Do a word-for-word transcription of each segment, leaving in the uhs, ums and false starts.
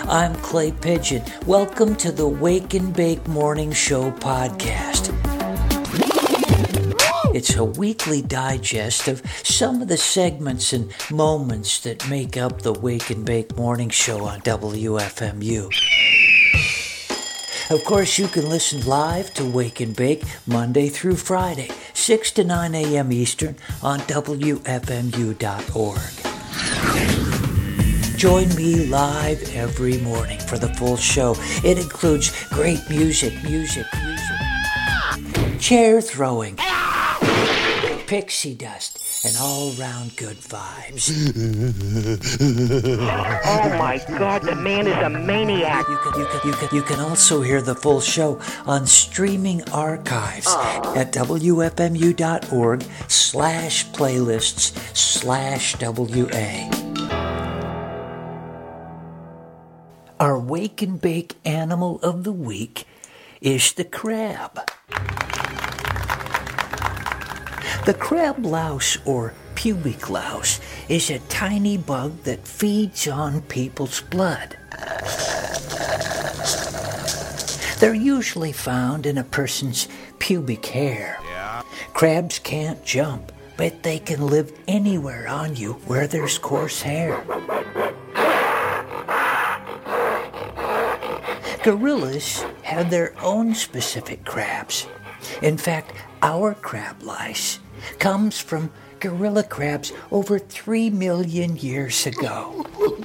I'm Clay Pigeon. Welcome to the Wake and Bake Morning Show podcast. It's a weekly digest of some of the segments and moments that make up the Wake and Bake Morning Show on W F M U. Of course, you can listen live to Wake and Bake Monday through Friday, six to nine a.m. Eastern on W F M U dot org. Join me live every morning for the full show. It includes great music, music, music, chair throwing, pixie dust, and all-round good vibes. Oh my God, the man is a maniac. You can, you can, you can, you can also hear the full show on streaming archives oh. at W F M U dot org slash playlists slash W A. Our Wake and Bake animal of the week is the crab. The crab louse, or pubic louse, is a tiny bug that feeds on people's blood. They're usually found in a person's pubic hair. Yeah. Crabs can't jump, but they can live anywhere on you where there's coarse hair. Gorillas have their own specific crabs. In fact, our crab lice comes from gorilla crabs over three million years ago.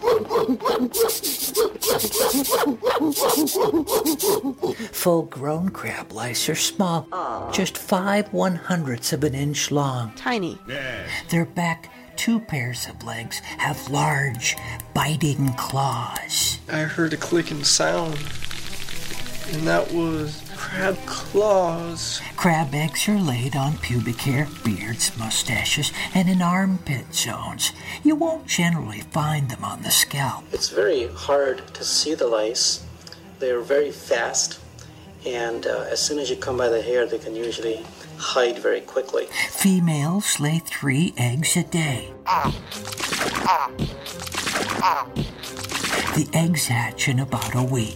Full-grown crab lice are small, Aww. just five one-hundredths of an inch long. Tiny. Yeah. Their back two pairs of legs have large, biting claws. I heard a clicking sound, and that was crab claws. Crab eggs are laid on pubic hair, beards, mustaches, and in armpit zones. You won't generally find them on the scalp. It's very hard to see the lice. They're very fast, and uh, as soon as you come by the hair, they can usually hide very quickly. Females lay three eggs a day. The eggs hatch in about a week.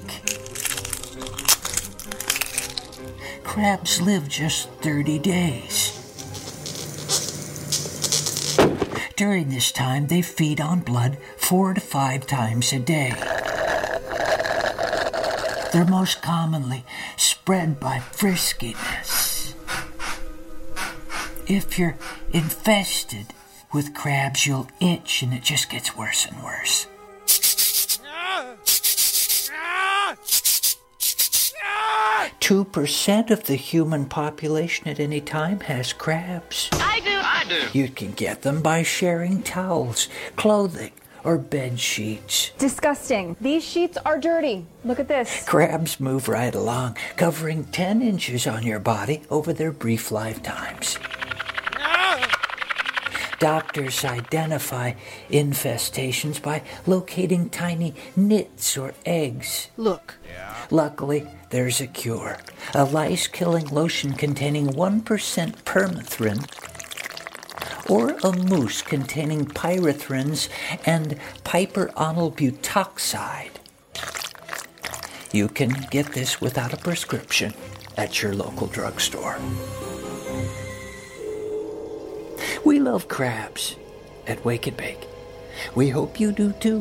Crabs live just thirty days. During this time, they feed on blood four to five times a day. They're most commonly spread by friskiness. If you're infested with crabs, you'll itch and it just gets worse and worse. Two percent of the human population at any time has crabs. I do. I do. You can get them by sharing towels, clothing, or bed sheets. Disgusting. These sheets are dirty. Look at this. Crabs move right along, covering ten inches on your body over their brief lifetimes. Doctors identify infestations by locating tiny nits or eggs. Look. Yeah. Luckily, there's a cure. A lice-killing lotion containing one percent permethrin, or a mousse containing pyrethrins and piperonyl butoxide. You can get this without a prescription at your local drugstore. We love crabs at Wake and Bake. We hope you do too.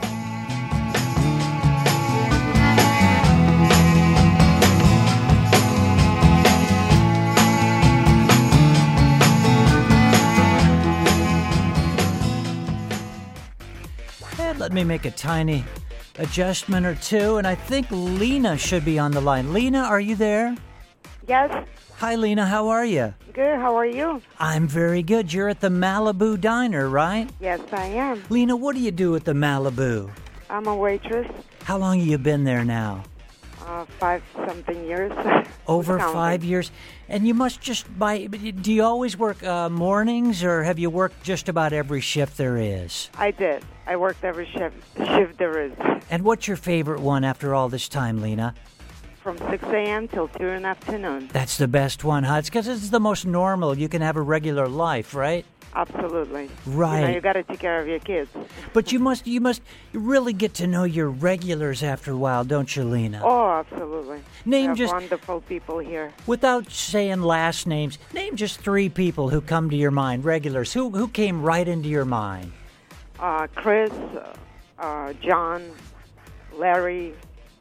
And let me make a tiny adjustment or two, and I think Lena should be on the line. Lena, are you there? Yes. Hi, Lena. How are you? Good. How are you? I'm very good. You're at the Malibu Diner, right? Yes, I am. Lena, what do you do at the Malibu? I'm a waitress. How long have you been there now? Uh, five something years. Over five years. And you must just buy. Do you always work uh, mornings, or have you worked just about every shift there is? I did. I worked every shift, shift there is. And what's your favorite one after all this time, Lena? From six a.m. till two in the afternoon. That's the best one, huh? It's because it's the most normal. You can have a regular life, right? Absolutely. Right. You know, you got to take care of your kids. But you must you must really get to know your regulars after a while, don't you, Lena? Oh, absolutely. Name we have just wonderful people here. Without saying last names, name just three people who come to your mind, regulars. Who who came right into your mind? Uh, Chris, uh, John, Larry,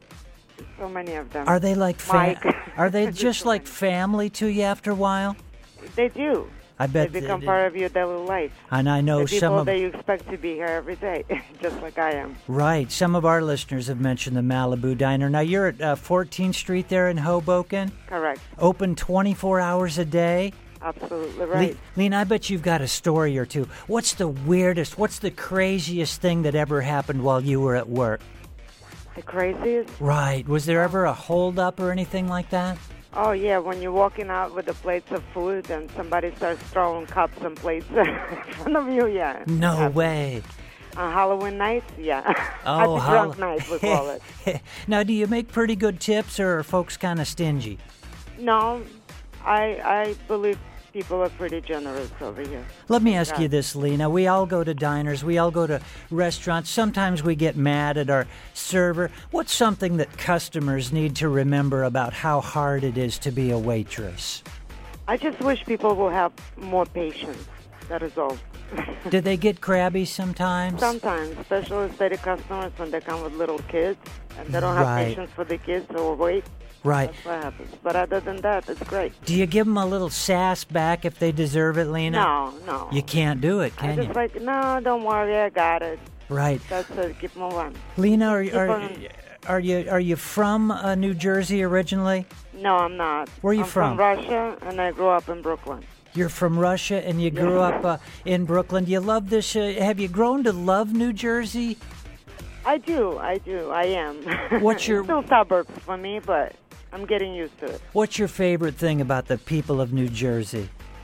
so many of them. Are they like fa- Mike. Are they just like family to you after a while? They do. I bet they become th- part of your daily life. And I know the people some of that you expect to be here every day, just like I am. Right. Some of our listeners have mentioned the Malibu Diner. Now you're at uh, fourteenth Street there in Hoboken. Correct. Open twenty-four hours a day. Absolutely right. Le- Lena, I bet you've got a story or two. What's the weirdest? What's the craziest thing that ever happened while you were at work? The craziest? Right. Was there ever a holdup or anything like that? Oh, yeah, when you're walking out with the plates of food and somebody starts throwing cups and plates in front of you, yeah. No Happens. way. On Halloween nights, yeah. Oh, Happy Hall- drunk night, we call it. Now, do you make pretty good tips, or are folks kind of stingy? No, I I believe people are pretty generous over here. Let me ask Yeah. you this, Lena. We all go to diners. We all go to restaurants. Sometimes we get mad at our server. What's something that customers need to remember about how hard it is to be a waitress? I just wish people will have more patience. That is all. Do they get crabby sometimes? Sometimes, especially steady customers when they come with little kids and they don't have Right. patience for the kids or wait. Right. That's what happens. But other than that, it's great. Do you give them a little sass back if they deserve it, Lena? No, no. You can't do it, I can just you? like, no, don't worry, I got it. Right. That's it. Keep moving. Lena, are, Keep are, on- are you are you from uh, New Jersey originally? No, I'm not. Where are you I'm from? from Russia, and I grew up in Brooklyn. You're from Russia and you grew up uh, in Brooklyn. Do you love this? Uh, have you grown to love New Jersey? I do, I do, I am. What's your- Still suburbs for me, but I'm getting used to it. What's your favorite thing about the people of New Jersey?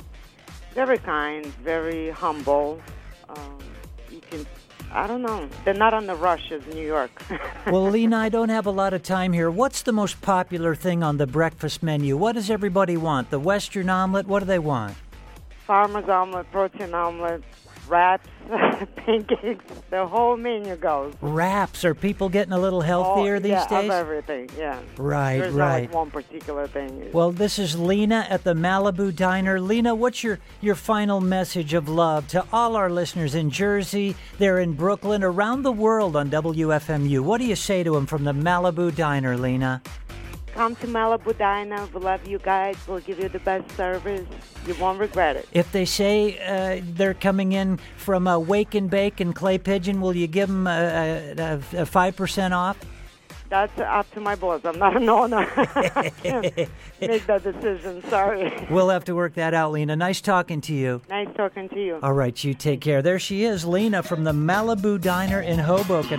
Very kind, very humble. Um, you can, I don't know. They're not on the rush as New York. Well, Lena, I don't have a lot of time here. What's the most popular thing on the breakfast menu? What does everybody want? The Western omelet? What do they want? Farmer's omelet, protein omelet, wraps, pancakes. The whole menu goes. Wraps. Are people getting a little healthier Oh, these yeah, days? of everything, yeah. Right, There's right. not like one particular thing. Well, this is Lena at the Malibu Diner. Lena, what's your, your final message of love to all our listeners in Jersey, they're in Brooklyn, around the world on W F M U? What do you say to them from the Malibu Diner, Lena? Come to Malibu Diner. We love you guys. We'll give you the best service. You won't regret it. If they say uh, they're coming in from uh, Wake and Bake and Clay Pigeon, will you give them a, a, a five percent off? That's up to my boss. I'm not an owner. I can't make that decision. Sorry. We'll have to work that out, Lena. Nice talking to you. Nice talking to you. All right, you take care. There she is, Lena from the Malibu Diner in Hoboken.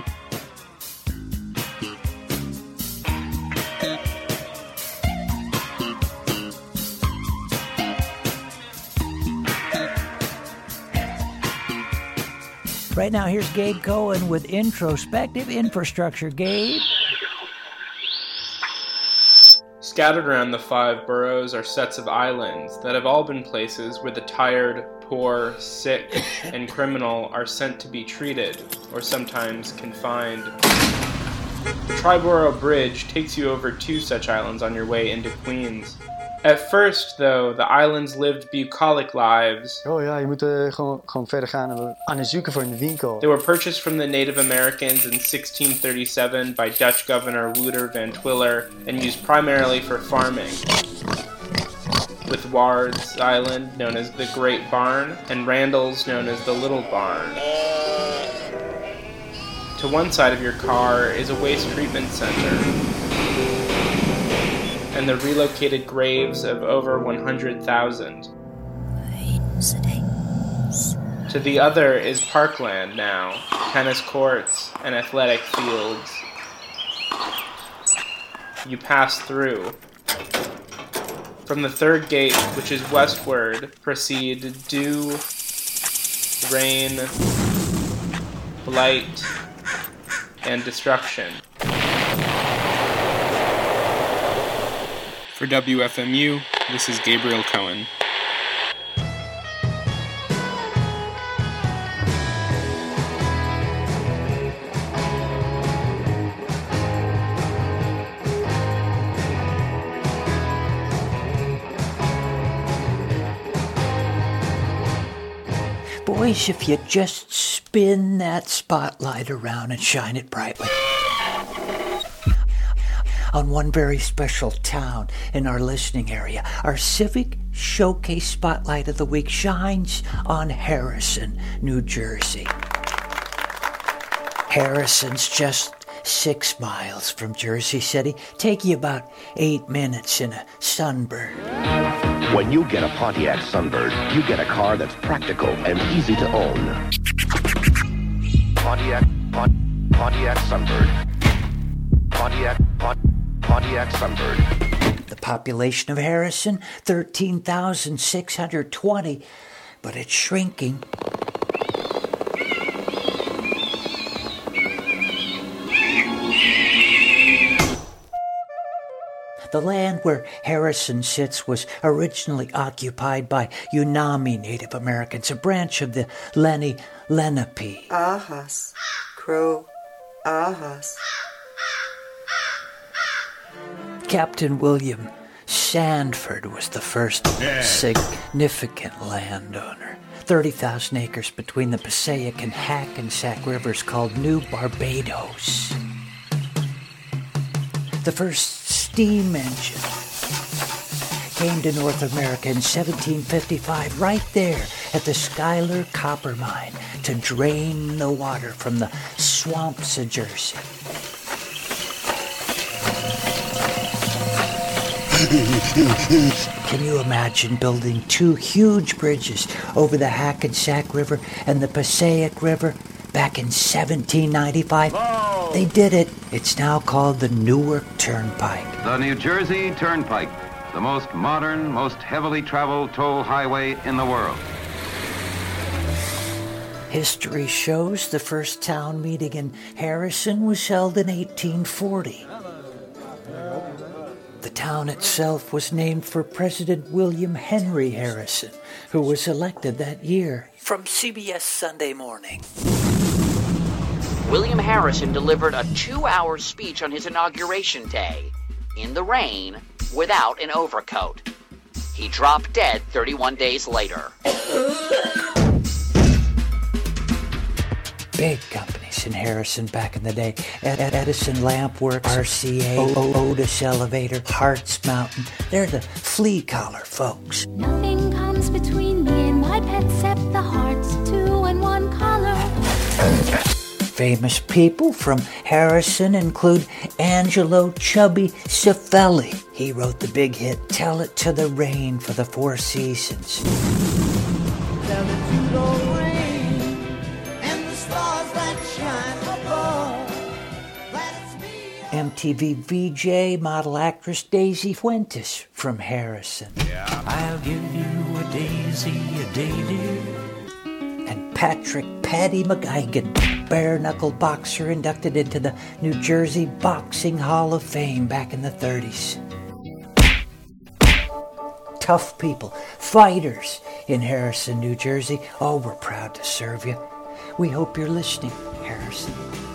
Right now, here's Gabe Cohen with Introspective Infrastructure. Gabe? Scattered around the five boroughs are sets of islands that have all been places where the tired, poor, sick, and criminal are sent to be treated, or sometimes confined. The Triborough Bridge takes you over two such islands on your way into Queens. At first, though, the islands lived bucolic lives. Oh ja, je moet uh, gewoon, gewoon verder gaan en aan het zoeken voor een winkel. They were purchased from the Native Americans in sixteen thirty-seven by Dutch Governor Wouter van Twiller and used primarily for farming. With Ward's Island, known as the Great Barn, and Randall's, known as the Little Barn. To one side of your car is a waste treatment center, and the relocated graves of over one hundred thousand. To the other is Parkland now, tennis courts and athletic fields. You pass through. From the third gate, which is westward, proceed dew, rain, blight, and destruction. For W F M U, this is Gabriel Cohen. boys, if you just spin that spotlight around and shine it brightly on one very special town in our listening area, our Civic Showcase Spotlight of the Week shines on Harrison, New Jersey. Harrison's just six miles from Jersey City. Take you about eight minutes in a Sunbird. When you get a Pontiac Sunbird, you get a car that's practical and easy to own. Pontiac, Pon, Pontiac Sunbird. Pontiac, Pon, Pontiac Sunbird. The population of Harrison, thirteen thousand six hundred twenty, but it's shrinking. The land where Harrison sits was originally occupied by Unami Native Americans, a branch of the Lenni Lenape. Ahas, crow, ahas. Captain William Sanford was the first yeah. significant landowner. thirty thousand acres between the Passaic and Hackensack rivers called New Barbados. The first steam engine came to North America in seventeen fifty-five, right there at the Schuyler Copper Mine, to drain the water from the swamps of Jersey. Can you imagine building two huge bridges over the Hackensack River and the Passaic River back in seventeen ninety-five? Whoa. They did it. It's now called the Newark Turnpike. The New Jersey Turnpike, the most modern, most heavily traveled toll highway in the world. History shows the first town meeting in Harrison was held in eighteen forty. The town itself was named for President William Henry Harrison, who was elected that year. From C B S Sunday Morning. William Harrison delivered a two-hour speech on his inauguration day, in the rain, without an overcoat. He dropped dead thirty-one days later. Big companies in Harrison back in the day. Ed- Ed- Edison Lamp Works, R C A, o- o- Otis Elevator, Hartz Mountain. They're the flea collar folks. Nothing comes between me and my pet except the hearts, two and one color. Famous people from Harrison include Angelo Chubby Cifelli. He wrote the big hit Tell It to the Rain for the Four Seasons. Tell it to the rain and the stars that shine above. That's me. M T V V J model actress Daisy Fuentes from Harrison. Yeah. I'll give you a daisy a day, dear. And Patrick Paddy McGuigan, bare-knuckle boxer inducted into the New Jersey Boxing Hall of Fame back in the thirties. Tough people, fighters in Harrison, New Jersey. Oh, we're proud to serve you. We hope you're listening, Harrison.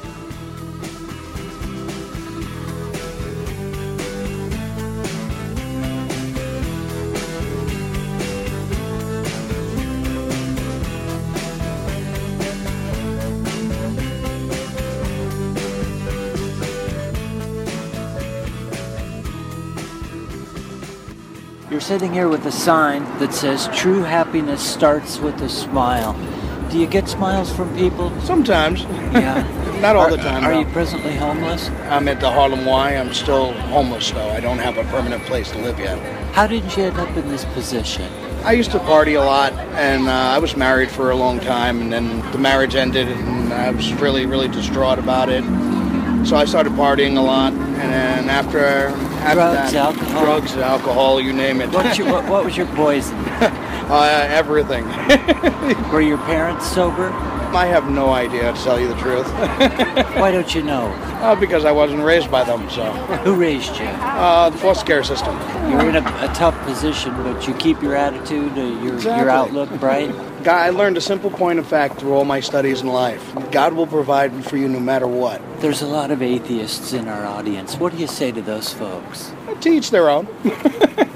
You're sitting here with a sign that says true happiness starts with a smile. Do you get smiles from people? Sometimes. Yeah. Not all are, the time. Are no. you presently homeless? I'm at the Harlem Y. I'm still homeless, though. I don't have a permanent place to live yet. How did you end up in this position? I used to party a lot, and uh, I was married for a long time, and then the marriage ended, and I was really, really distraught about it. So I started partying a lot, and then after, after drugs, that, alcohol, drugs, alcohol, you name it. What's your, what, what was your poison? uh, everything. Were your parents sober? I have no idea, to tell you the truth. Why don't you know? Uh, because I wasn't raised by them. So. Who raised you? Uh, the foster care system. You're in a, a tough position, but you keep your attitude, uh, your exactly. your outlook bright. God, I learned a simple point of fact through all my studies in life. God will provide for you no matter what. There's a lot of atheists in our audience. What do you say to those folks? To each their own.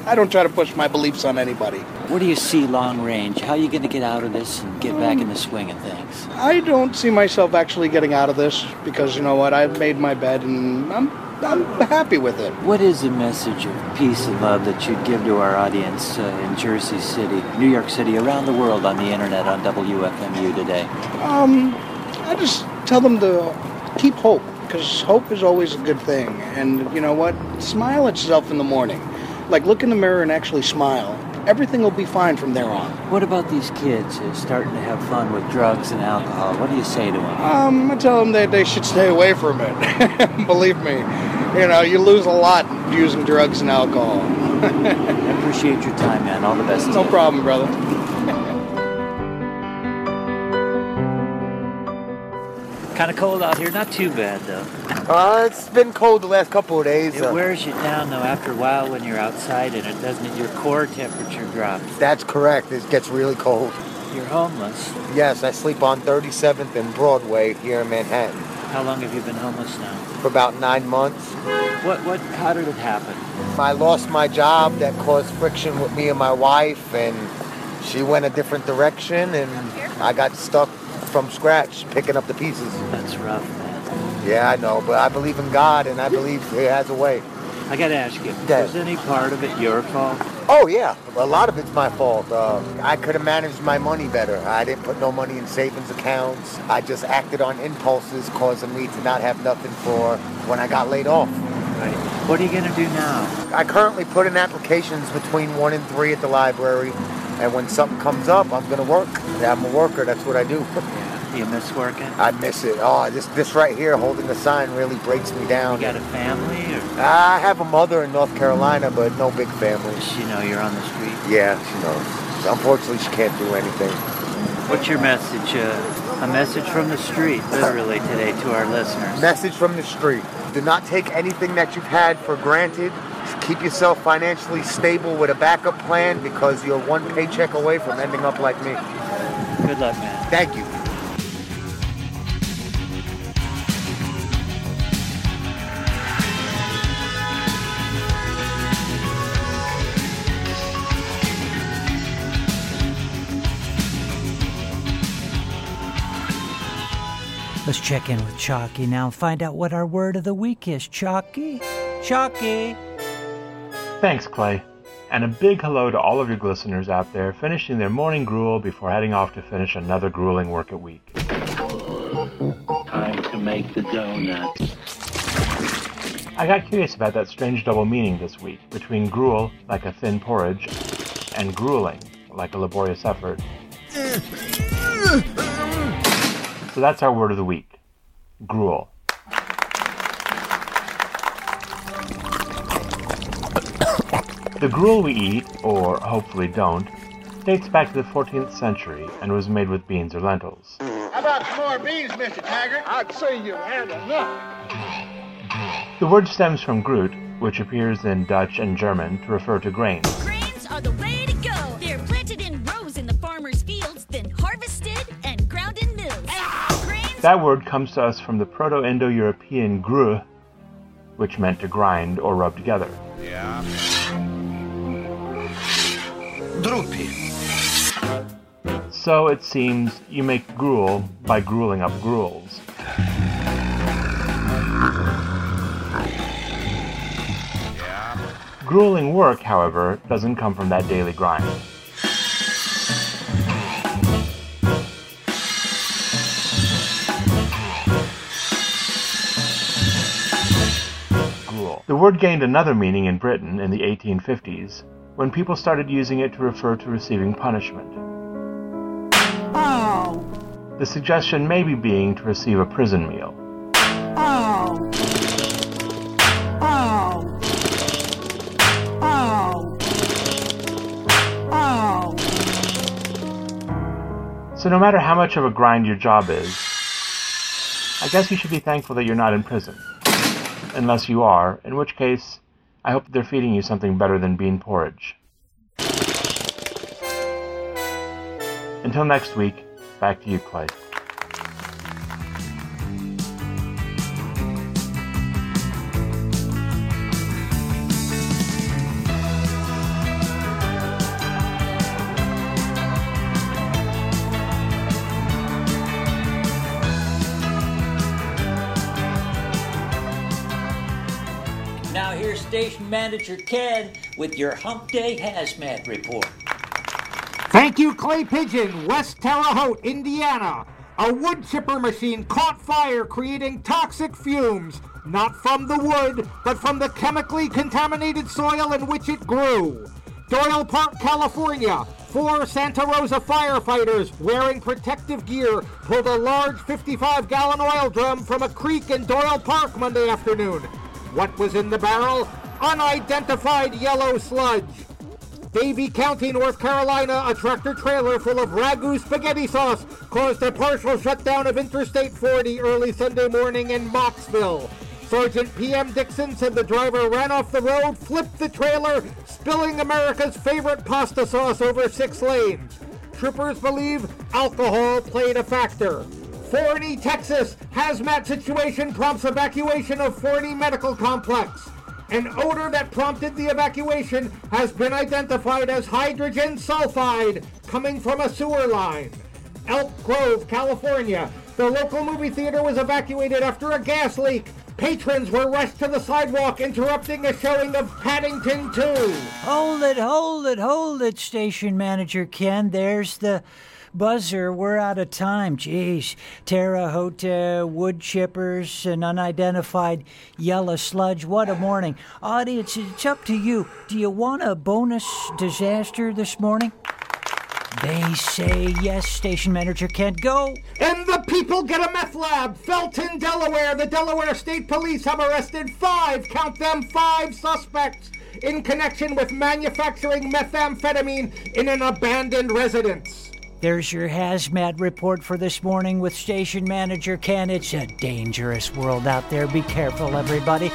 I don't try to push my beliefs on anybody. What do you see long range? How are you going to get out of this and get back in the swing of things? I don't see myself actually getting out of this because, you know what, I've made my bed and I'm I'm happy with it. What is the message of peace and love that you'd give to our audience uh, in Jersey City, New York City, around the world on the internet on W F M U today? Um, I just tell them to keep hope, because hope is always a good thing. And you know what? Smile at yourself in the morning. Like, look in the mirror and actually smile. Everything will be fine from there on. What about these kids who are starting to have fun with drugs and alcohol? What do you say to them? Um, I tell them that they should stay away from it. Believe me, you know, you lose a lot using drugs and alcohol. I appreciate your time, man. All the best. No problem, brother. Kind of cold out here. Not too bad, though. Uh, it's been cold the last couple of days. It uh, wears you down, though, after a while when you're outside, and it doesn't, your core temperature drops. That's correct. It gets really cold. You're homeless. Yes, I sleep on thirty-seventh and Broadway here in Manhattan. How long have you been homeless now? For about nine months. What, what, how did it happen? I lost my job. That caused friction with me and my wife, and she went a different direction, and I got stuck from scratch, picking up the pieces. That's rough, man. Yeah, I know, but I believe in God, and I believe He has a way. I gotta ask you, yeah. was any part of it your fault? Oh, yeah. A lot of it's my fault. Uh, I could have managed my money better. I didn't put no money in savings accounts. I just acted on impulses, causing me to not have nothing for when I got laid off. Right. What are you gonna do now? I currently put in applications between one and three at the library. And when something comes up, I'm going to work. I'm a worker. That's what I do. Yeah. Do you miss working? I miss it. Oh, this this right here, holding the sign, really breaks me down. You got a family? Or? I have a mother in North Carolina, but no big family. Does she know you're on the street? Yeah, she knows. Unfortunately, she can't do anything. What's your message? Uh, a message from the street, literally, today to our listeners. Message from the street. Do not take anything that you've had for granted. Keep yourself financially stable with a backup plan because you're one paycheck away from ending up like me. Good luck, man. Thank you. Let's check in with Chalky now and find out what our word of the week is. Chalky? Chalky? Thanks, Clay. And a big hello to all of your listeners out there finishing their morning gruel before heading off to finish another grueling work week. Time to make the donuts. I got curious about that strange double meaning this week between gruel, like a thin porridge, and grueling, like a laborious effort. So that's our word of the week. Gruel. The gruel we eat, or hopefully don't, dates back to the fourteenth century and was made with beans or lentils. How about some more beans, Mister Taggart? I'd say you've had enough. The word stems from Groot, which appears in Dutch and German to refer to grains. Grains are the way to go. They're planted in rows in the farmer's fields, then harvested and ground in mills. Grains... That word comes to us from the Proto-Indo-European gru, which meant to grind or rub together. Yeah. So it seems you make gruel by grueling up gruels. Yeah. Grueling work, however, doesn't come from that daily grind. Gruel. The word gained another meaning in Britain in the eighteen fifties, when people started using it to refer to receiving punishment. Oh. The suggestion maybe being to receive a prison meal. Oh. Oh. Oh. Oh. So no matter how much of a grind your job is, I guess you should be thankful that you're not in prison. Unless you are, in which case, I hope that they're feeding you something better than bean porridge. Until next week, back to you, Clay. Station Manager Ken with your Hump Day Hazmat Report. Thank you, Clay Pigeon, West Terre Haute, Indiana. A wood chipper machine caught fire, creating toxic fumes, not from the wood, but from the chemically contaminated soil in which it grew. Doyle Park, California. Four Santa Rosa firefighters wearing protective gear pulled a large fifty-five gallon oil drum from a creek in Doyle Park Monday afternoon. What was in the barrel? Unidentified yellow sludge. Davie County, North Carolina, a tractor-trailer full of ragu spaghetti sauce caused a partial shutdown of Interstate forty early Sunday morning in Mocksville. Sergeant P M Dixon said the driver ran off the road, flipped the trailer, spilling America's favorite pasta sauce over six lanes. Troopers believe alcohol played a factor. Forney, Texas, hazmat situation prompts evacuation of Forney Medical Complex. An odor that prompted the evacuation has been identified as hydrogen sulfide coming from a sewer line. Elk Grove, California. The local movie theater was evacuated after a gas leak. Patrons were rushed to the sidewalk, interrupting a showing of Paddington two. Hold it, hold it, hold it, Station Manager Ken. There's the buzzer. We're out of time. Jeez. Terre Haute, wood chippers, and unidentified yellow sludge. What a morning. Audience, it's up to you. Do you want a bonus disaster this morning? They say yes, Station Manager Kent. Go. And the people get a meth lab. Felton, Delaware. The Delaware State Police have arrested five, count them, five suspects in connection with manufacturing methamphetamine in an abandoned residence. There's your hazmat report for this morning with Station Manager Ken. It's a dangerous world out there. Be careful, everybody.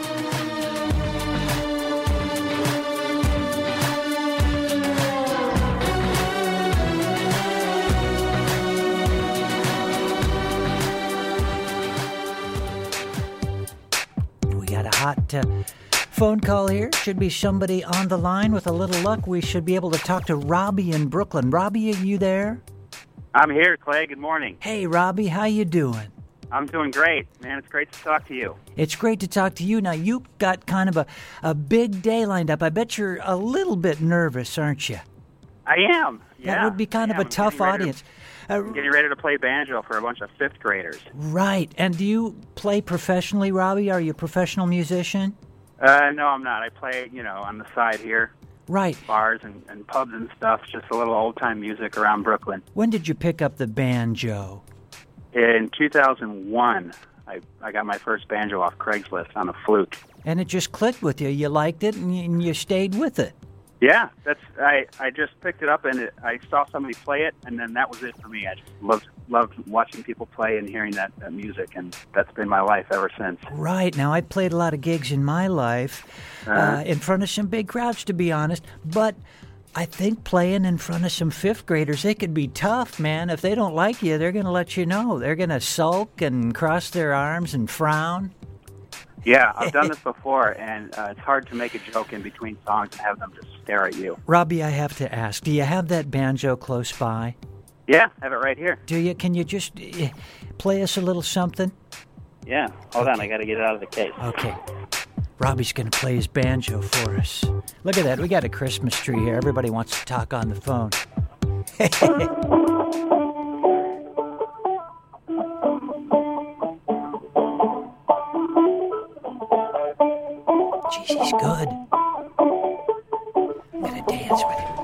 We got a hot uh, phone call here. Should be somebody on the line. With a little luck, we should be able to talk to Robbie in Brooklyn. Robbie, are you there? I'm here, Clay. Good morning. Hey, Robbie, how you doing? I'm doing great, man. It's great to talk to you. It's great to talk to you. Now, you got kind of a, a big day lined up. I bet you're a little bit nervous, aren't you? I am. Yeah. That would be kind of a tough audience. To, uh, getting ready to play banjo for a bunch of fifth graders. Right. And do you play professionally, Robbie? Are you a professional musician? Uh, no, I'm not. I play, you know, on the side here. Right. Bars and, and pubs and stuff, just a little old-time music around Brooklyn. When did you pick up the banjo? In two thousand one, I, I got my first banjo off Craigslist on a flute. And it just clicked with you. You liked it, and you, and you stayed with it. Yeah, that's I, I just picked it up, and it, I saw somebody play it, and then that was it for me. I just loved, loved watching people play and hearing that, that music, and that's been my life ever since. Right. Now, I played a lot of gigs in my life uh-huh. uh, in front of some big crowds, to be honest, but I think playing in front of some fifth graders, it could be tough, man. If they don't like you, they're going to let you know. They're going to sulk and cross their arms and frown. Yeah, I've done this before, and uh, it's hard to make a joke in between songs and have them just stare at you. Robbie, I have to ask, do you have that banjo close by? Yeah, I have it right here. Do you? Can you just uh, play us a little something? Yeah, hold okay. on, I got to get it out of the case. Okay. Robbie's going to play his banjo for us. Look at that, we got a Christmas tree here. Everybody wants to talk on the phone. Jeez, he's good. I'm going to dance with him.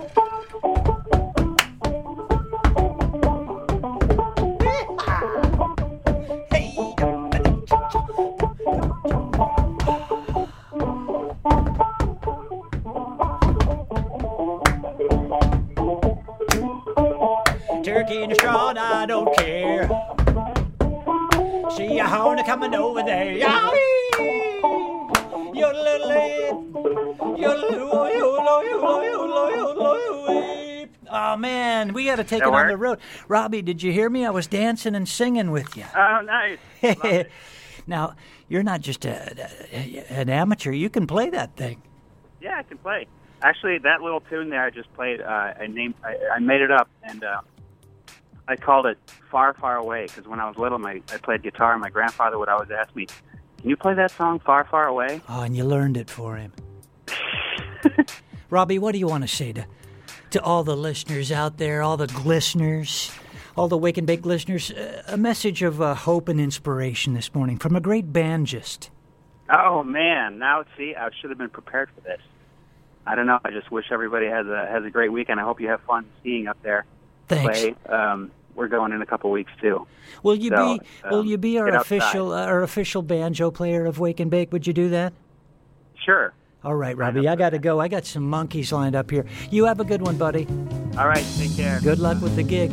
Turkey in the straw, I don't care. See a hornet coming over there. Oh, man, we got to take that it work? on the road. Robbie, did you hear me? I was dancing and singing with you. Oh, nice. Now, you're not just a, a, an amateur. You can play that thing. Yeah, I can play. Actually, that little tune there I just played, uh, I named, I, I made it up, and uh, I called it Far, Far Away, because when I was little, my, I played guitar, and my grandfather would always ask me, Can you play that song, Far, Far Away? Oh, and you learned it for him. Robbie, what do you want to say to, to all the listeners out there, all the glisteners, all the Wake and Bake listeners? Uh, a message of uh, hope and inspiration this morning from a great banjist. Oh, man. Now, see, I should have been prepared for this. I don't know. I just wish everybody has a has a great weekend. I hope you have fun skiing up there. Thanks. Play. Um, we're going in a couple weeks too. Will you so, be Will um, you be our get outside. official uh, our official banjo player of Wake and Bake? Would you do that? Sure. All right, Robbie. I got to go. I got some monkeys lined up here. You have a good one, buddy. All right. Take care. Good luck with the gig.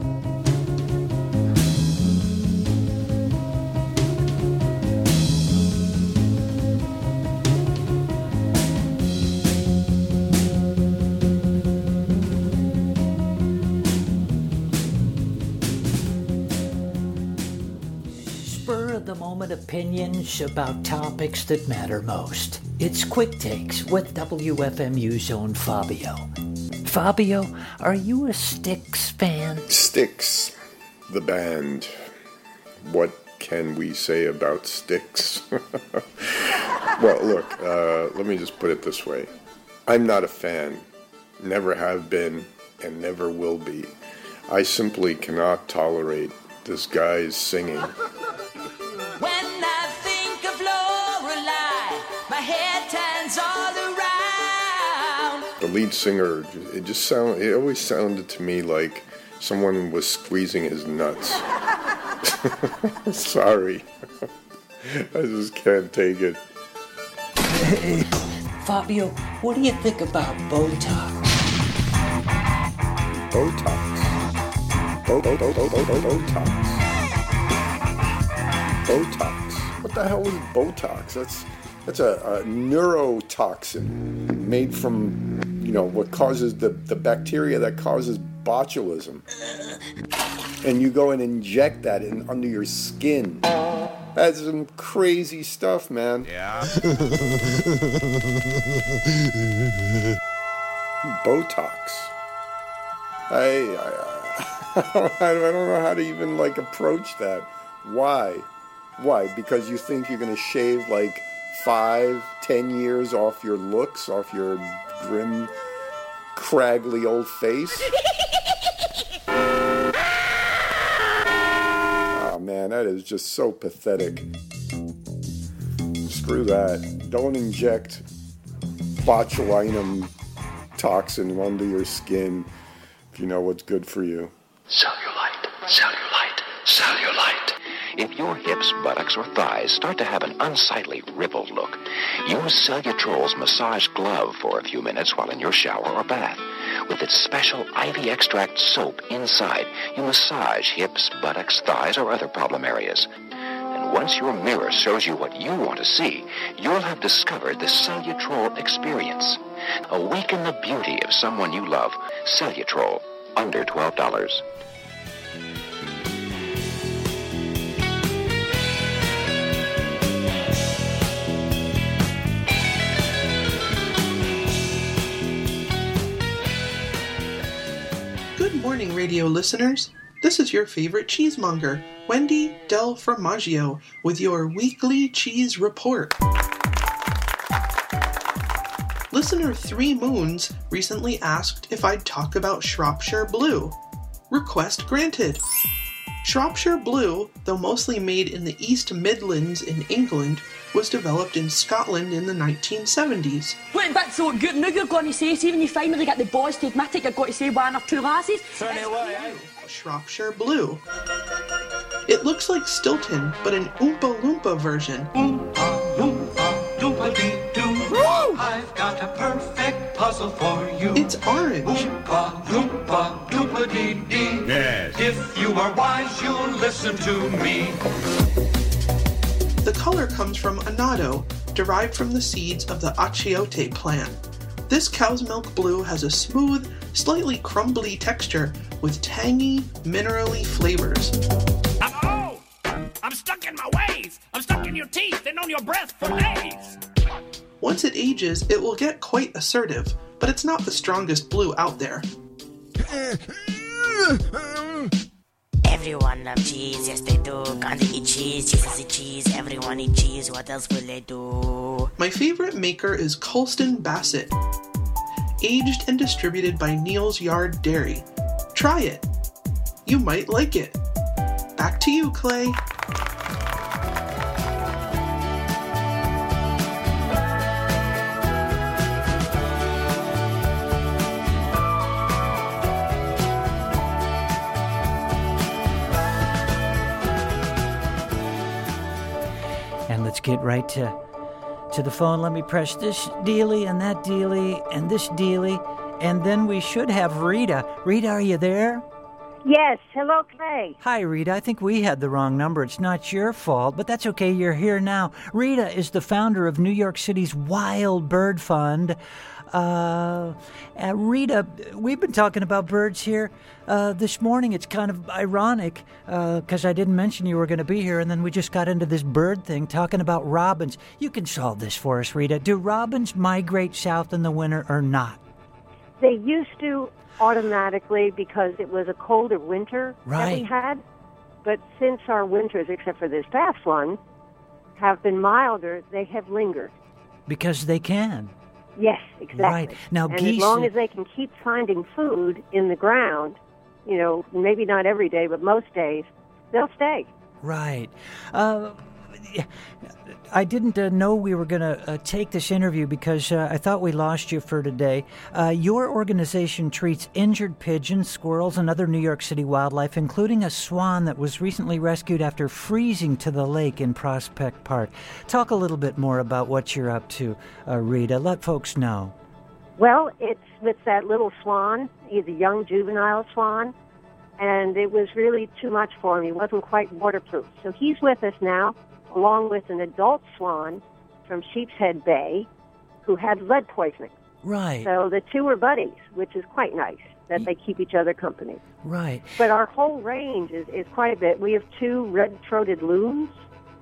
Spur-of-the-moment opinions about topics that matter most. It's Quick Takes with W F M U's own Fabio. Fabio, are you a Styx fan? Styx, the band. What can we say about Styx? Well, look, uh, let me just put it this way. I'm not a fan, never have been, and never will be. I simply cannot tolerate this guy's singing. When I think of Lorelei, my head turns all around. The lead singer, it just sound, it always sounded to me like someone was squeezing his nuts. Sorry. I just can't take it. Fabio, what do you think about Botox? Botox. Bo- bo- bo- bo- bo- bo- Botox. Botox. What the hell is Botox? That's that's a, a neurotoxin made from, you know, what causes the, the bacteria that causes botulism. And you go and inject that in under your skin. That's some crazy stuff, man. Yeah. Botox. I, I, I don't know how to even, like, approach that. Why? Why? Because you think you're going to shave, like, five, ten years off your looks, off your grim, craggly old face? Oh, man, that is just so pathetic. Screw that. Don't inject botulinum toxin under your skin if you know what's good for you. Cellulite, cellulite, cellulite. If your hips, buttocks, or thighs start to have an unsightly rippled look, use Cellutrol's massage glove for a few minutes while in your shower or bath. With its special Ivy extract soap inside, you massage hips, buttocks, thighs, or other problem areas. And once your mirror shows you what you want to see, you'll have discovered the Cellutrol experience. Awaken the beauty of someone you love. Cellutrol, under twelve dollars. Good morning, radio listeners. This is your favorite cheesemonger, Wendy Del Formaggio, with your weekly cheese report. Listener Three Moons recently asked if I'd talk about Shropshire Blue. Request granted. Shropshire Blue, though mostly made in the East Midlands in England, was developed in Scotland in the nineteen seventies. Wait, that's so good. Now you're going to say, see when you finally get the boys stigmatic, you're going to say one or two lasses. Shropshire Blue. It looks like Stilton, but an Oompa Loompa version. Oompa Loompa Loompa-dee-doo. I've got a perfect puzzle for you. It's orange. Oompa Loompa Loompa-dee-dee. Yes. If you are wise, you'll listen to me. The color comes from annatto, derived from the seeds of the achiote plant. This cow's milk blue has a smooth, slightly crumbly texture with tangy, minerally flavors. Oh! I'm stuck in my ways! I'm stuck in your teeth and on your breath for days! Once it ages, it will get quite assertive, but it's not the strongest blue out there. Everyone love cheese, yes they do. Gandhi eat cheese, Jesus eat cheese. Everyone eat cheese, what else will they do? My favorite maker is Colston Bassett. Aged and distributed by Neal's Yard Dairy. Try it. You might like it. Back to you, Clay. And let's get right to to the phone. Let me press this dealy and that dealy and this dealy, and then we should have Rita. Rita, are you there? Yes. Hello, Clay. Hi, Rita. I think we had the wrong number. It's not your fault, but that's okay. You're here now. Rita is the founder of New York City's Wild Bird Fund. Uh, uh, Rita, we've been talking about birds here uh, this morning. It's kind of ironic because uh, I didn't mention you were going to be here, and then we just got into this bird thing talking about robins. You can solve this for us, Rita. Do robins migrate south in the winter or not? They used to automatically because it was a colder winter right. that we had. But since our winters, except for this past one, have been milder, they have lingered. Because they can. Yes, exactly. Right. Now, and geese, as long as they can keep finding food in the ground, you know, maybe not every day, but most days, they'll stay. Right. Uh, I didn't uh, know we were going to uh, take this interview because uh, I thought we lost you for today. Uh, your organization treats injured pigeons, squirrels, and other New York City wildlife, including a swan that was recently rescued after freezing to the lake in Prospect Park. Talk a little bit more about what you're up to, uh, Rita. Let folks know. Well, it's with that little swan. He's a young juvenile swan, and it was really too much for him. He wasn't quite waterproof. So he's with us now, along with an adult swan from Sheepshead Bay who had lead poisoning. Right. So the two are buddies, which is quite nice that they keep each other company. Right. But our whole range is, is quite a bit. We have two red-throated loons,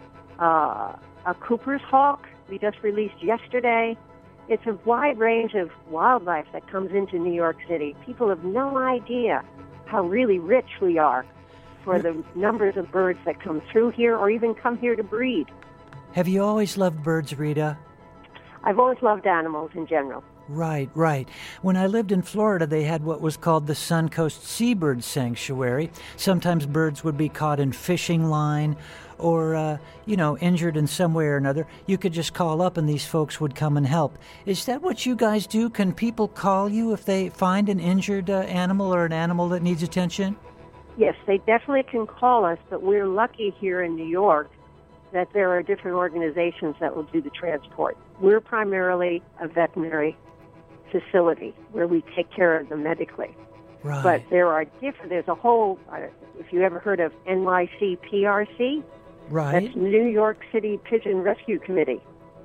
uh, a Cooper's hawk we just released yesterday. It's a wide range of wildlife that comes into New York City. People have no idea how really rich we are for the numbers of birds that come through here or even come here to breed. Have you always loved birds, Rita? I've always loved animals in general. Right, right. When I lived in Florida, they had what was called the Suncoast Seabird Sanctuary. Sometimes birds would be caught in fishing line or, uh, you know, injured in some way or another. You could just call up and these folks would come and help. Is that what you guys do? Can people call you if they find an injured uh, animal or an animal that needs attention? Yes, they definitely can call us, but we're lucky here in New York that there are different organizations that will do the transport. We're primarily a veterinary facility where we take care of them medically. Right. But there are different, there's a whole, uh, if you ever heard of N Y C P R C, right. That's New York City Pigeon Rescue Committee.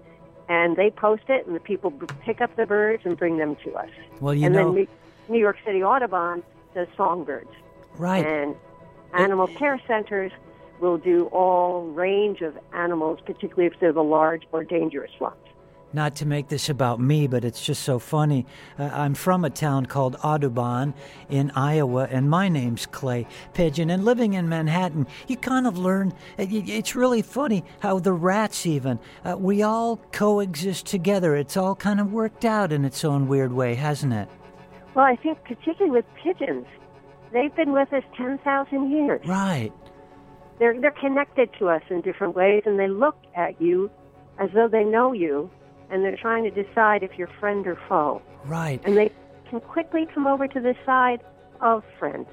And they post it, and the people pick up the birds and bring them to us. Well, you and know... then New York City Audubon does songbirds. Right. And animal care centers will do all range of animals, particularly if they're the large or dangerous ones. Not to make this about me, but it's just so funny. Uh, I'm from a town called Audubon in Iowa, and my name's Clay Pigeon. And living in Manhattan, you kind of learn, it's really funny how the rats even, uh, we all coexist together. It's all kind of worked out in its own weird way, hasn't it? Well, I think particularly with pigeons, they've been with us ten thousand years. Right. They're, they're connected to us in different ways, and they look at you as though they know you, and they're trying to decide if you're friend or foe. Right. And they can quickly come over to the side of friend.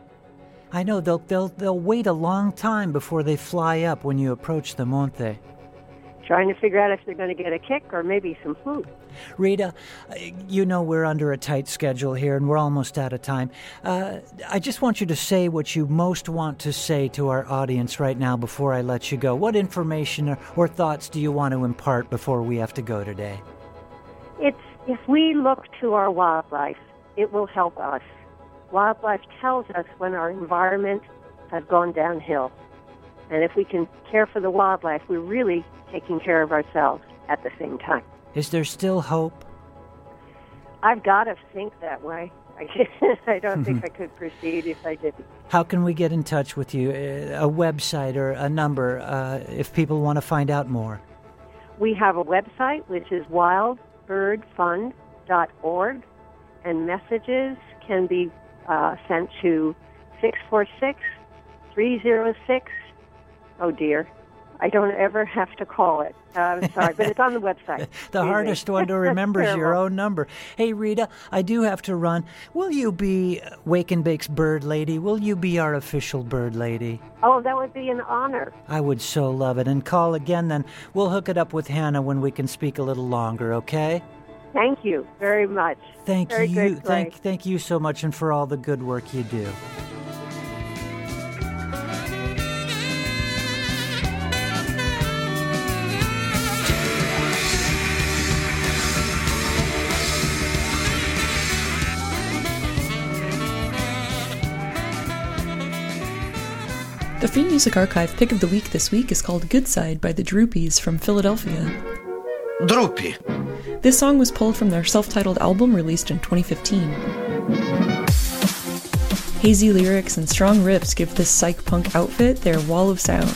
I know. They'll, they'll, they'll wait a long time before they fly up when you approach them, won't they? Trying to figure out if they're going to get a kick or maybe some food. Rita, you know we're under a tight schedule here and we're almost out of time. Uh, I just want you to say what you most want to say to our audience right now before I let you go. What information or, or thoughts do you want to impart before we have to go today? It's if we look to our wildlife, it will help us. Wildlife tells us when our environment has gone downhill. And if we can care for the wildlife, we're really taking care of ourselves at the same time. Is there still hope? I've got to think that way. I, can't, I don't think I could proceed if I didn't. How can we get in touch with you? A website or a number uh, if people want to find out more? We have a website, which is wild bird fund dot org, and messages can be uh, sent to six four six, three zero six, oh dear, I don't ever have to call it. Uh, I'm sorry, but it's on the website. The hardest one to remember is your own number. Hey, Rita, I do have to run. Will you be Wake and Bake's bird lady? Will you be our official bird lady? Oh, that would be an honor. I would so love it. And call again, then we'll hook it up with Hannah when we can speak a little longer, okay? Thank you very much. Thank very you. Good, thank, thank you so much, and for all the good work you do. The Free Music Archive pick of the week this week is called Good Side by the Droopies from Philadelphia. Droopy. This song was pulled from their self-titled album released in twenty fifteen. Hazy lyrics and strong riffs give this psych punk outfit their wall of sound.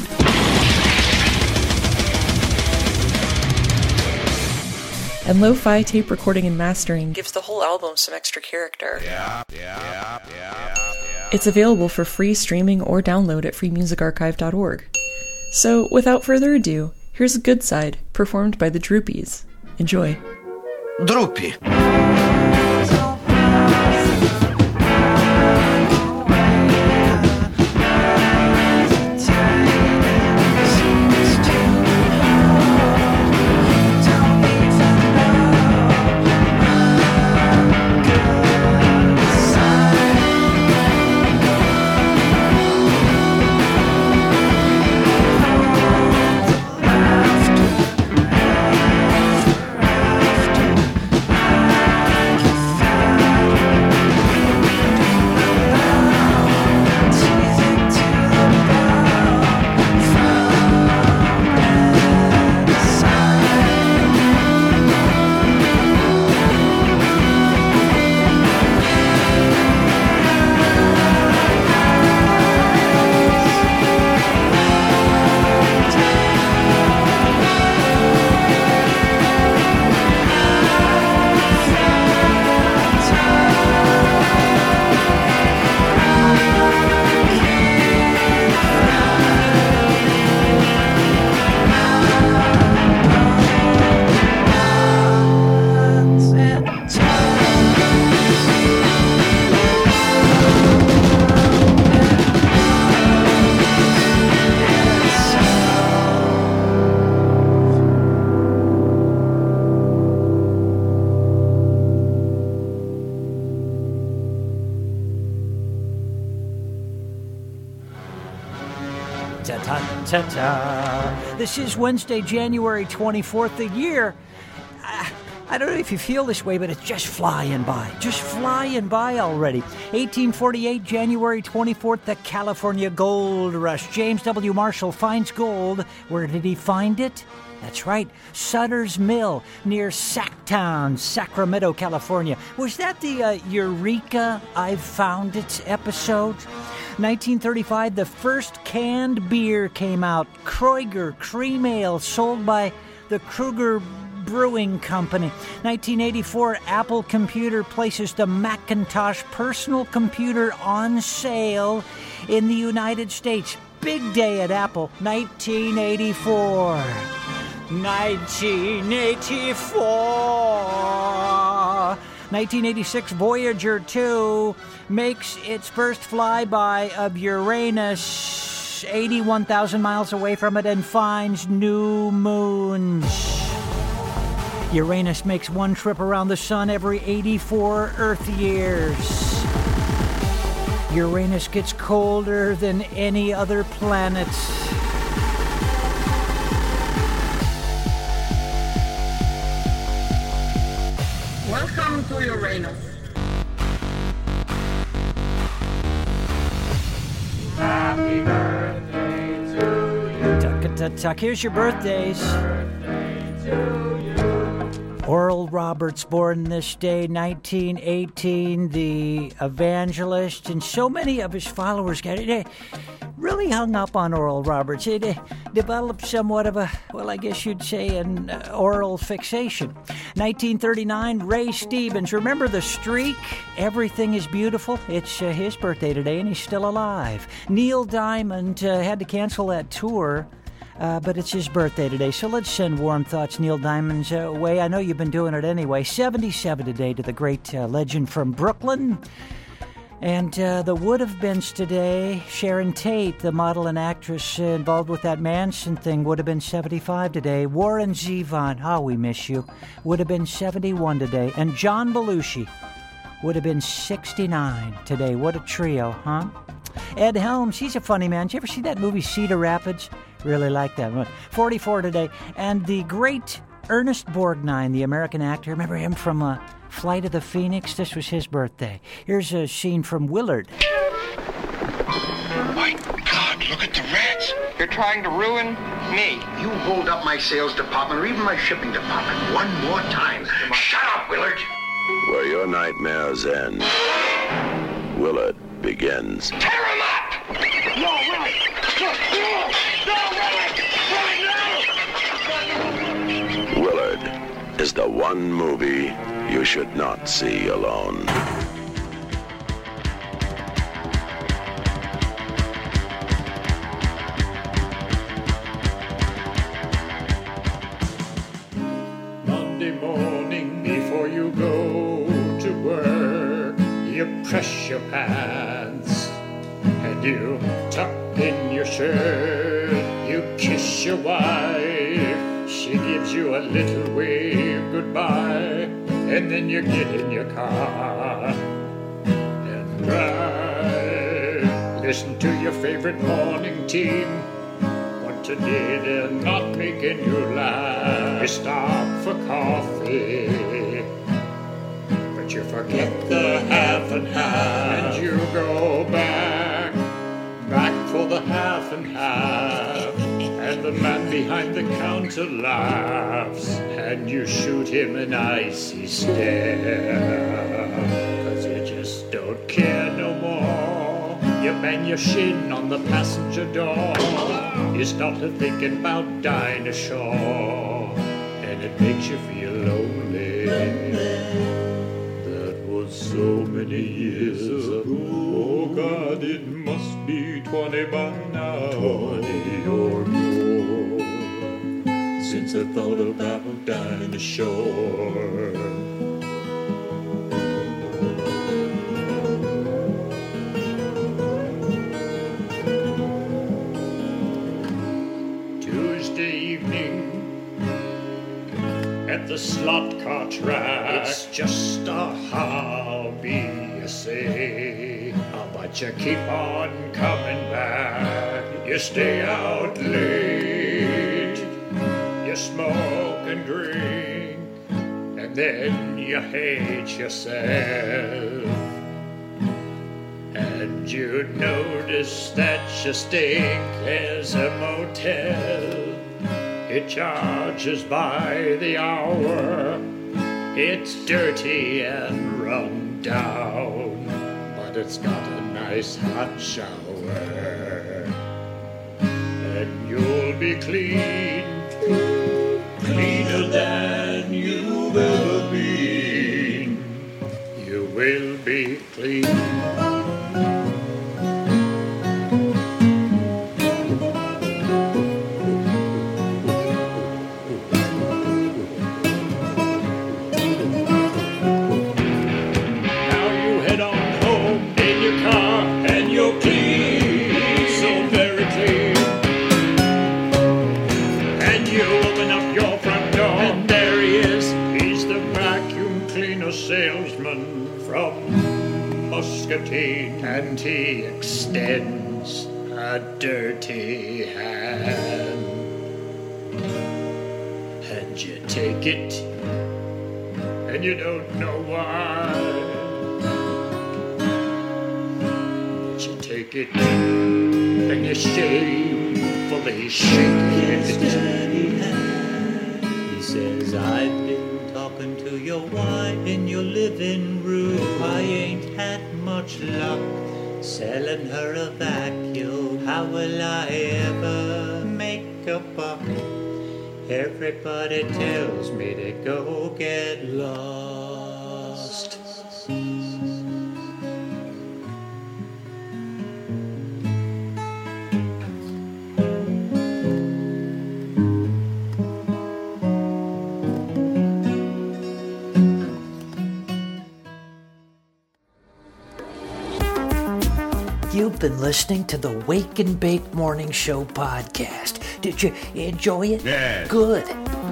And lo-fi tape recording and mastering gives the whole album some extra character. Yeah, yeah, yeah, yeah, yeah. It's available for free streaming or download at free music archive dot org. So, without further ado, here's a Good Side, performed by the Droopies. Enjoy. Droopy. Ta-ta. This is Wednesday, January twenty-fourth. The year, uh, I don't know if you feel this way, but it's just flying by. Just flying by already. eighteen forty-eight, January twenty-fourth, the California Gold Rush. James W. Marshall finds gold. Where did he find it? That's right, Sutter's Mill near Sacktown, Sacramento, California. Was that the uh, Eureka I've Found It episode? nineteen thirty-five, the first canned beer came out. Kreuger Cream Ale, sold by the Kruger Brewing Company. nineteen eighty-four, Apple Computer places the Macintosh personal computer on sale in the United States. Big day at Apple, nineteen eighty-four. nineteen eighty-four. nineteen eighty-six, Voyager two makes its first flyby of Uranus, eighty-one thousand miles away from it, and finds new moons. Uranus makes one trip around the sun every eighty-four Earth years. Uranus gets colder than any other planet. Welcome to Uranus. Happy birthday to you. Tuck-a-tuck-tuck. Here's your birthdays. Birthday to you. Oral Roberts, born this day, nineteen eighteen, the evangelist, and so many of his followers got it. Really hung up on Oral Roberts. It uh, developed somewhat of a, well, I guess you'd say, an uh, oral fixation. nineteen thirty-nine, Ray Stevens. Remember The Streak? Everything is Beautiful? It's uh, his birthday today, and he's still alive. Neil Diamond uh, had to cancel that tour. Uh, but it's his birthday today, so let's send warm thoughts Neil Diamond's uh, way. I know you've been doing it anyway. seventy-seven today to the great uh, legend from Brooklyn. And uh, the would-have-beens today, Sharon Tate, the model and actress uh, involved with that Manson thing, would have been seventy-five today. Warren Zevon, oh, we miss you, would have been seventy-one today. And John Belushi would have been sixty-nine today. What a trio, huh? Ed Helms, he's a funny man. Did you ever see that movie Cedar Rapids? Really like that one. forty-four today. And the great Ernest Borgnine, the American actor. Remember him from uh, Flight of the Phoenix? This was his birthday. Here's a scene from Willard. My God, look at the rats. You're trying to ruin me. You hold up my sales department or even my shipping department one more time. Shut up, Willard. Where your nightmares end, Willard begins. Tear him up! No, Willard! No, no, no, Willard! Willard, no! Willard is the one movie you should not see alone. Monday morning before you go to work, you press your pants and you tuck in your shirt. You kiss your wife, she gives you a little wave goodbye, and then you get in your car and drive. Listen to your favorite morning team, but today they're not making you laugh. You stop for coffee, but you forget the half and half, and you go back, back for the half and half, and the man behind the counter laughs, and you shoot him an icy stare, 'cause you just don't care no more. You bang your shin on the passenger door, you start to thinking about dying ashore, and it makes you feel lonely. That was so many years ago. Oh God, it must be twenty by now, twenty or more, since I thought about dying ashore. Tuesday evening at the slot car track, it's just a hobby, you say, but you keep on coming back. You stay out late, you smoke and drink, and then you hate yourself, and you notice that you stink as a motel. It charges by the hour, it's dirty and run down, but it's got a nice hot shower, and you'll be clean, cleaner than you've ever been. You will be clean. Salesman from Muscatine, and he extends a dirty hand, and you take it, and you don't know why, but you take it, and you shamefully shake it. He says, I've been talking talking to your wife in your living room. I ain't had much luck selling her a vacuum. How will I ever make a buck? Everybody tells me to go get lost. You've been listening to the Wake and Bake Morning Show podcast. Did you enjoy it? Yes. Good.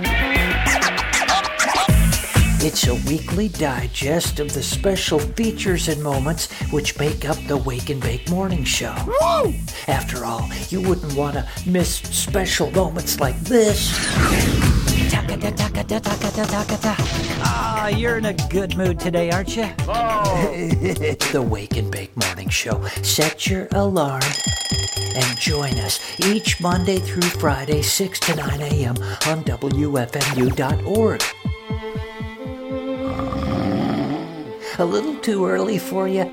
It's a weekly digest of the special features and moments which make up the Wake and Bake Morning Show. Woo! After all, you wouldn't want to miss special moments like this. Ah, you're in a good mood today, aren't you? Oh. The Wake and Bake Morning Show. Set your alarm and join us each Monday through Friday, six to nine a.m. on W F M U dot org. A little too early for you?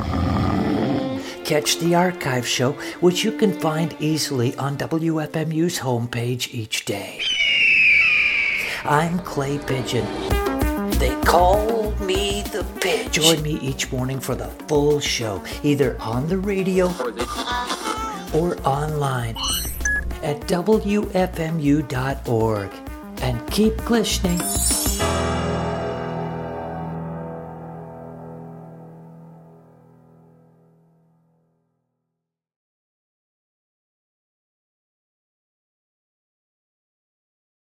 Catch the archive show, which you can find easily on W F M U's homepage each day. I'm Clay Pigeon. They call me the Pitch. Join me each morning for the full show, either on the radio or online at W F M U dot org. And keep listening.